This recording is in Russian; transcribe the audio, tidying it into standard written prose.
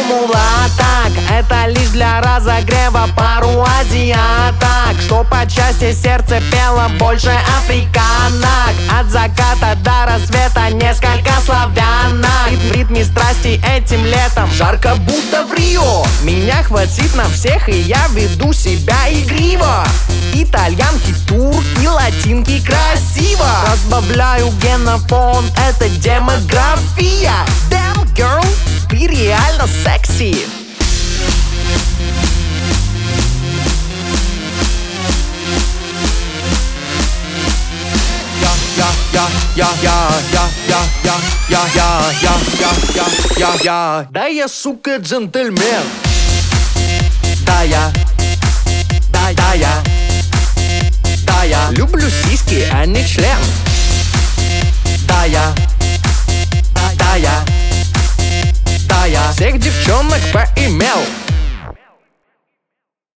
формула так, это лишь для разогрева пару азиаток, что по части сердце пело больше африканок. От заката до рассвета несколько славянок. В ритме страсти этим летом жарко будто в Рио. Меня хватит на всех и я веду себя игриво. Итальянки, турки, латинки красиво. Разбавляю генофонд, это демография. Damn girl, ты реально секси. Да я, сука, джентльмен. Да я люблю сиськи, а не член. Да я всех девчонок поимел.